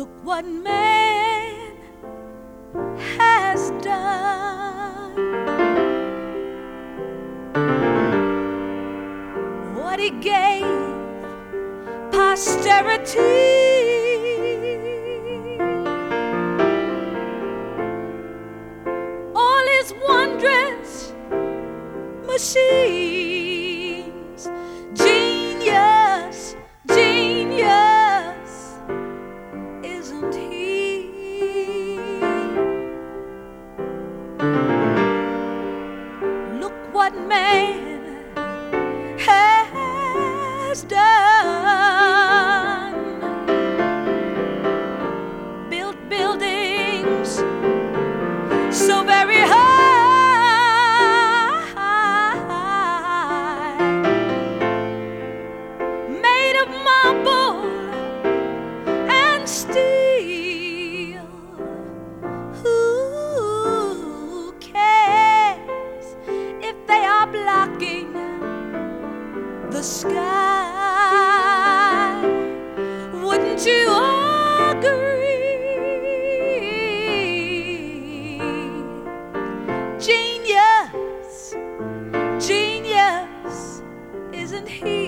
Look what man has done, what he gave posterity. All his wondrous machines. Genius, genius, isn't he? Look what man has done. Built buildings so very high, made of marble and steel. Who cares if they are blocking the sky? Wouldn't you agree? Genius, genius, isn't he?